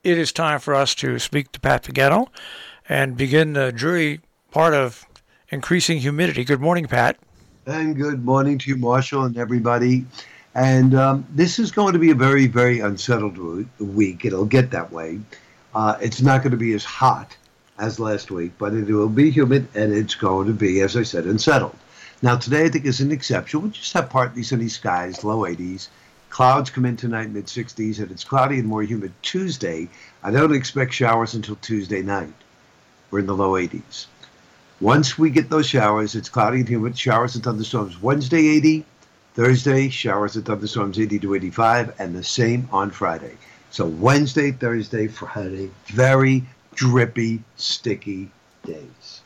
it is time for us to speak to Pat Pagano and begin the jury part of increasing humidity. Good morning, Pat. And good morning to you, Marshall, and everybody. And this is going to be a very, very unsettled week. It'll get that way. It's not going to be as hot as last week, but it will be humid, and it's going to be, as I said, unsettled. Now, today I think is an exception. We just have partly sunny skies, low 80s. Clouds come in tonight, mid 60s, and it's cloudy and more humid Tuesday. I don't expect showers until Tuesday night. We're in the low 80s. Once we get those showers, it's cloudy and humid, showers and thunderstorms Wednesday 80, Thursday showers and thunderstorms 80 to 85, and the same on Friday. So Wednesday, Thursday, Friday, very drippy, sticky days.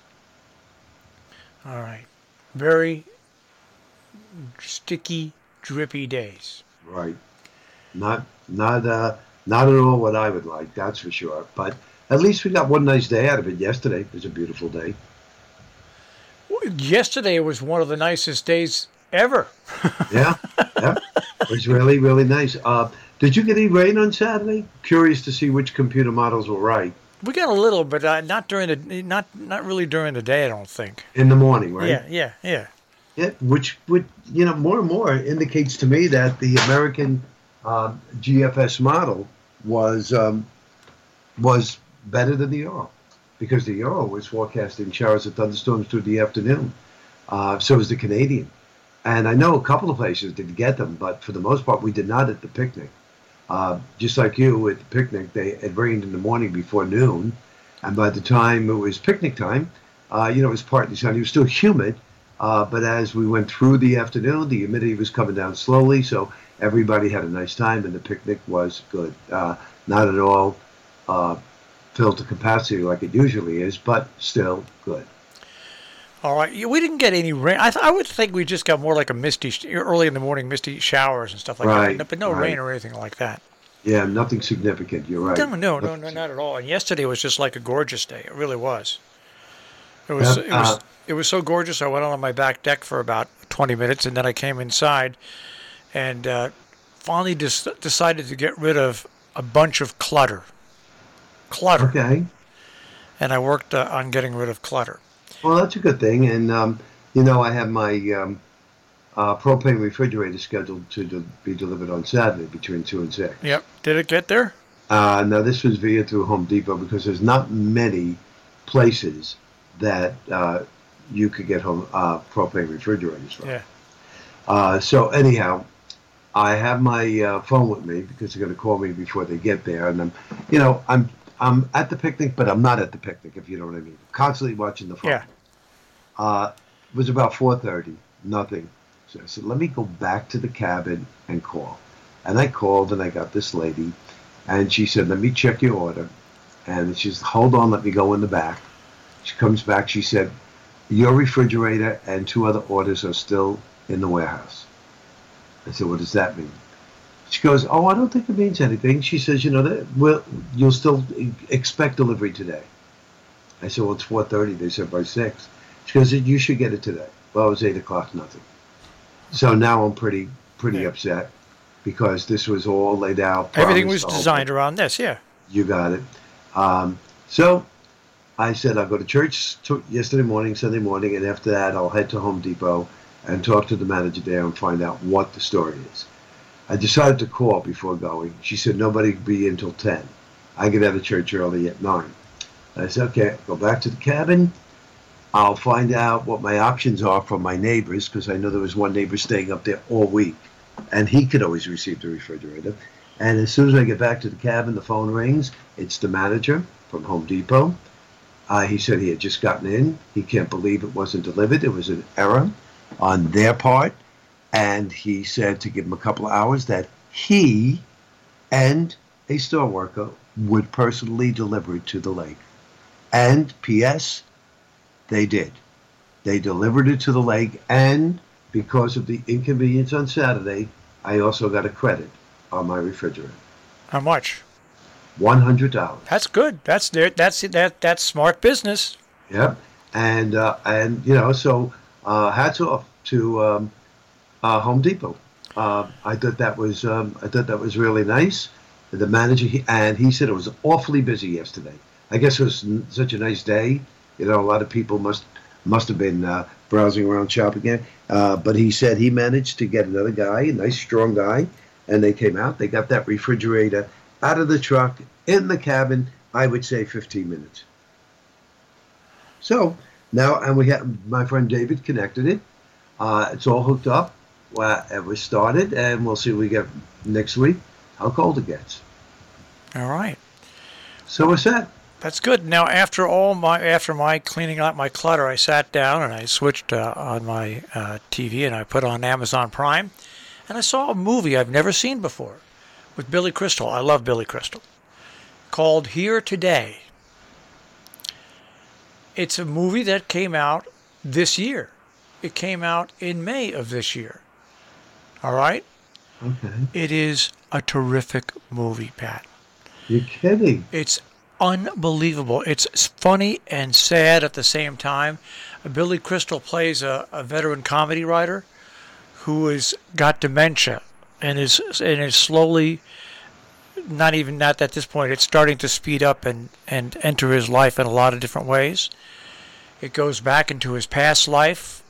All right. Very sticky, drippy days. Right. Not at all what I would like, that's for sure. But at least we got one nice day out of it yesterday. It was a beautiful day. Yesterday was one of the nicest days ever. Yeah. It was really, really nice. Did you get any rain on Saturday? Curious to see which computer models were right. We got a little, but not during the not really during the day. I don't think. In the morning, right? Yeah. Yeah, which would more and more indicates to me that the American GFS model was better than the Euro, because the Euro was forecasting showers and thunderstorms through the afternoon. So was the Canadian, and I know a couple of places did get them, but for the most part, we did not at the picnic. Just like you at the picnic, it rained in the morning before noon, and by the time it was picnic time, it was partly sunny. It was still humid, but as we went through the afternoon, the humidity was coming down slowly, so everybody had a nice time, and the picnic was good. Not at all filled to capacity like it usually is, but still good. All right. We didn't get any rain. I would think we just got more like a early in the morning, misty showers and stuff like that. But no rain or anything like that. Yeah, nothing significant. You're right. No, not at all. And yesterday was just like a gorgeous day. It really was. It was so gorgeous. I went on my back deck for about 20 minutes, and then I came inside and finally decided to get rid of a bunch of clutter. Okay. And I worked on getting rid of clutter. Well, that's a good thing. And, I have my propane refrigerator scheduled to be delivered on Saturday between 2 and 6. Yep. Did it get there? No, this was via through Home Depot, because there's not many places that you could get home propane refrigerators from. Yeah. So anyhow, I have my phone with me because they're going to call me before they get there. And I'm at the picnic, but I'm not at the picnic, if you know what I mean. Constantly watching the phone. Yeah. It was about 4:30, nothing. So I said, let me go back to the cabin and call. And I called, and I got this lady, and she said, let me check your order. And she said, hold on, let me go in the back. She comes back, she said, your refrigerator and 2 other orders are still in the warehouse. I said, what does that mean? She goes, oh, I don't think it means anything. She says, you'll still expect delivery today. I said, well, it's 4:30. They said by 6. She goes, you should get it today. Well, it was 8 o'clock, nothing. So now I'm pretty upset, because this was all laid out. Everything was designed around this, yeah. You got it. So I said, I'll go to church yesterday morning, Sunday morning, and after that I'll head to Home Depot and talk to the manager there and find out what the story is. I decided to call before going. She said nobody would be in until 10. I get out of church early at 9. I said, okay, go back to the cabin. I'll find out what my options are from my neighbors, because I know there was one neighbor staying up there all week, and he could always receive the refrigerator. And as soon as I get back to the cabin, the phone rings. It's the manager from Home Depot. He said he had just gotten in. He can't believe it wasn't delivered. It was an error on their part. And he said to give him a couple of hours that he and a store worker would personally deliver it to the lake. And P.S., they did. They delivered it to the lake, and because of the inconvenience on Saturday, I also got a credit on my refrigerator. How much? $100. That's good. That's smart business. Yep. And so hats off to Home Depot. I thought that was really nice. the manager, and he said it was awfully busy yesterday. I guess it was such a nice day. You know, a lot of people must have been browsing around shopping again. But he said he managed to get another guy, a nice strong guy, and they came out. They got that refrigerator out of the truck in the cabin. I would say 15 minutes. So now, and we have my friend David connected it. It's all hooked up. Well, it was started, and we'll see what we get next week. How cold it gets. All right. So we're set. That's good. Now, after my cleaning out my clutter, I sat down and I switched on my TV and I put on Amazon Prime, and I saw a movie I've never seen before with Billy Crystal. I love Billy Crystal. Called Here Today. It's a movie that came out this year. It came out in May of this year. All right? Okay. It is a terrific movie, Pat. You're kidding. It's unbelievable. It's funny and sad at the same time. Billy Crystal plays a veteran comedy writer who has got dementia and is slowly, not at this point, it's starting to speed up and enter his life in a lot of different ways. It goes back into his past life.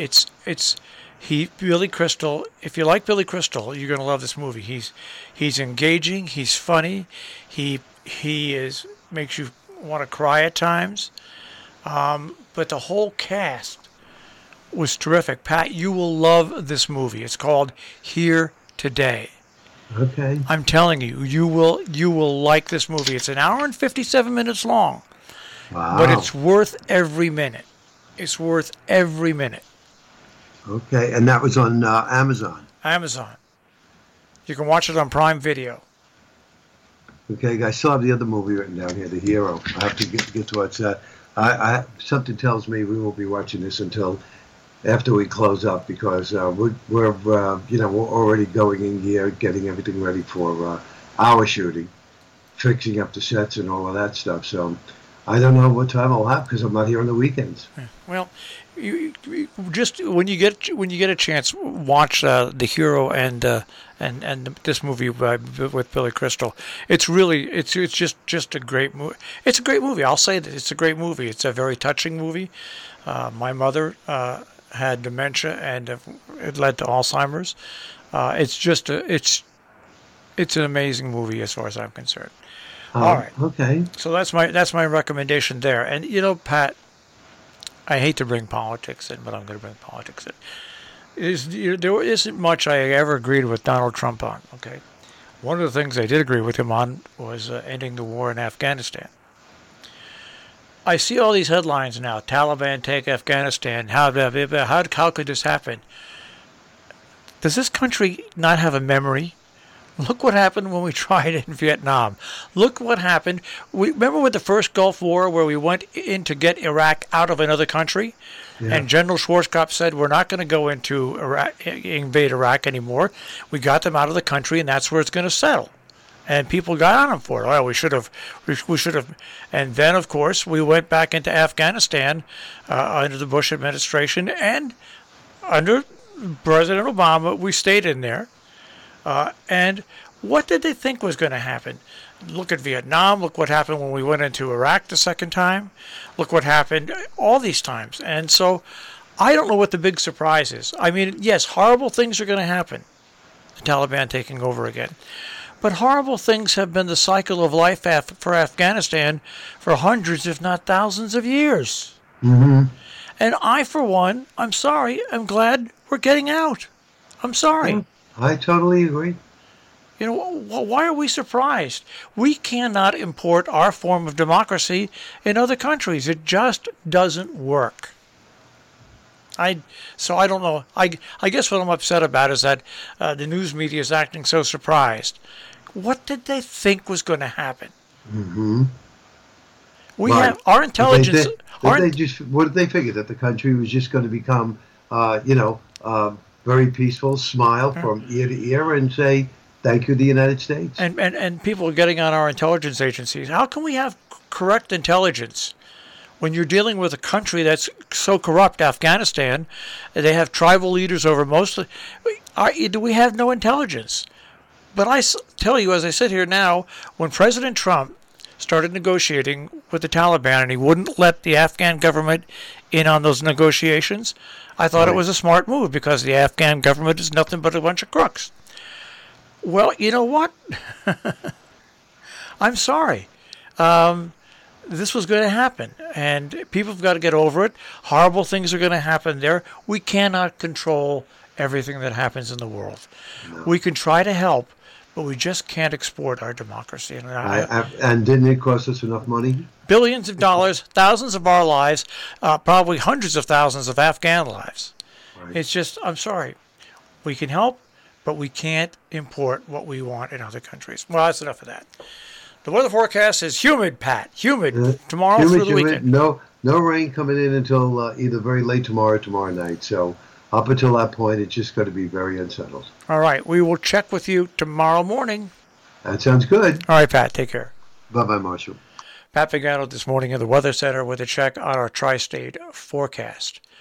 Billy Crystal, if you like Billy Crystal, you're going to love this movie. He's engaging, he's funny, he makes you want to cry at times. But the whole cast was terrific. Pat, you will love this movie. It's called Here Today. Okay. I'm telling you, you will like this movie. It's an hour and 57 minutes long. Wow. But it's worth every minute. It's worth every minute. Okay, and that was on Amazon. Amazon. You can watch it on Prime Video. Okay, I still have the other movie written down here, The Hero. I have to get to watch that. Something tells me we won't be watching this until after we close up because we're already going in gear, getting everything ready for our shooting, fixing up the sets and all of that stuff. So I don't know what time I'll have because I'm not here on the weekends. Well, you just when you get a chance, watch The Hero and this movie with Billy Crystal. It's just a great movie. It's a great movie. I'll say that it's a great movie. It's a very touching movie. My mother had dementia and it led to Alzheimer's. It's an amazing movie as far as I'm concerned. All right. Okay. So that's my recommendation there. And Pat, I hate to bring politics in, but I'm going to bring politics in. There isn't much I ever agreed with Donald Trump on. Okay, one of the things I did agree with him on was ending the war in Afghanistan. I see all these headlines now: Taliban take Afghanistan. How could this happen? Does this country not have a memory? Look what happened when we tried it in Vietnam. Look what happened. Remember with the first Gulf War where we went in to get Iraq out of another country? Yeah. And General Schwarzkopf said, we're not going to go into Iraq, invade Iraq anymore. We got them out of the country, and that's where it's going to settle. And people got on him for it. Oh, we should have. And then, of course, we went back into Afghanistan under the Bush administration. And under President Obama, we stayed in there. And what did they think was going to happen? Look at Vietnam. Look what happened when we went into Iraq the second time. Look what happened all these times. And so I don't know what the big surprise is. I mean, yes, horrible things are going to happen. The Taliban taking over again. But horrible things have been the cycle of life for Afghanistan for hundreds, if not thousands of years. Mm-hmm. And I, for one, I'm sorry, I'm glad we're getting out. I'm sorry. I totally agree. Why are we surprised? We cannot import our form of democracy in other countries. It just doesn't work. So I don't know. I guess what I'm upset about is that the news media is acting so surprised. What did they think was going to happen? Mm-hmm. We have our intelligence. What did they figure? That the country was just going to become, very peaceful, smile from ear to ear, and say, thank you, the United States. And people are getting on our intelligence agencies. How can we have correct intelligence when you're dealing with a country that's so corrupt? Afghanistan, they have tribal leaders over most of. Do we have no intelligence? But tell you, as I sit here now, when President Trump started negotiating with the Taliban and he wouldn't let the Afghan government in on those negotiations, I thought it Right. was a smart move because the Afghan government is nothing but a bunch of crooks. Well, you know what? I'm sorry. This was going to happen, and people have got to get over it. Horrible things are going to happen there. We cannot control everything that happens in the world. No. We can try to help, but we just can't export our democracy. And And didn't it cost us enough money? billions of dollars, thousands of our lives, probably hundreds of thousands of Afghan lives. Right. It's just, I'm sorry. We can help, but we can't import what we want in other countries. Well, that's enough of that. The weather forecast is humid, Pat. Humid tomorrow through the weekend. No rain coming in until either very late tomorrow or tomorrow night. So up until that point, it's just going to be very unsettled. All right. We will check with you tomorrow morning. That sounds good. All right, Pat. Take care. Bye-bye, Marshall. Pat Pagano this morning in the Weather Center with a check on our tri-state forecast.